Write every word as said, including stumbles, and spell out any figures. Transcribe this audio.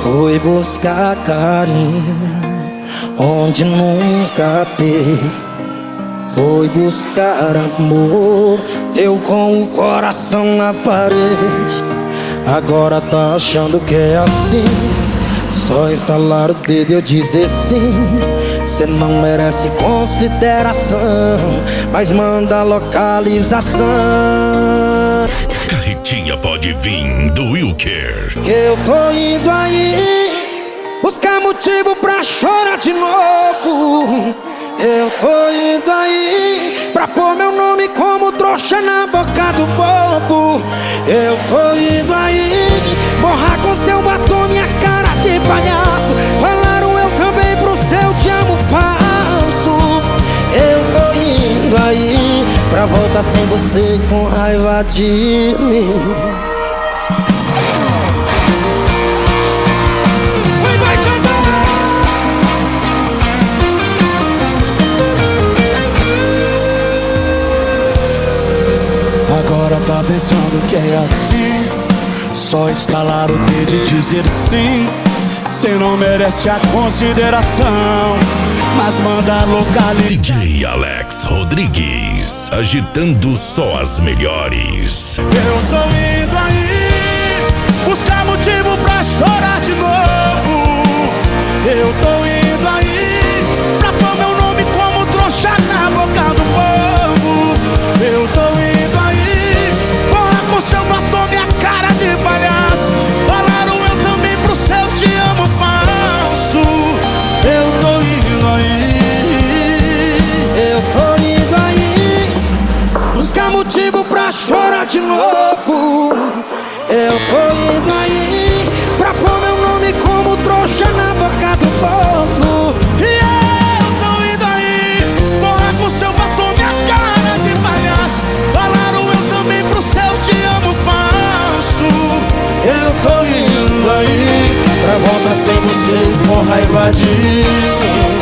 Fui buscar carinho onde nunca teve. Foi buscar amor, deu com o coração na parede. Agora tá achando que é assim, só estalar o dedo e eu dizer sim. Cê não merece consideração, mas manda localização. Carretinha pode vir do Wilker. Que eu tô indo aí buscar motivo pra chorar de novo. Eu tô indo aí pra pôr meu nome como trouxa na boca do povo. Eu tô indo aí borrar com seu batom minha cara de palhaço. Falaram eu também pro seu te amo falso. Eu tô indo aí pra voltar sem você com raiva de mim. Agora tá pensando que é assim, só estalar o dedo e dizer sim. Cê não merece a consideração, mas manda localizar. D J Alex Rodrigues, agitando só as melhores. Eu tô indo aí buscar motivo pra chorar de novo. Eu tô indo aí pra pôr meu nome como trouxa na boca do povo. Eu tô indo aí borrar com seu batom minha cara de palhaço. Falaram eu também pro seu te amo falso. Eu tô indo aí, eu tô indo aí buscar motivo pra chorar de novo. Eu tô indo aí pra pôr meu nome como trouxa na boca do povo. E eu tô indo aí borrar com seu batom minha cara de palhaço. Falaram eu também pro seu te amo falso. Eu tô indo aí pra voltar sem você com raiva de mim.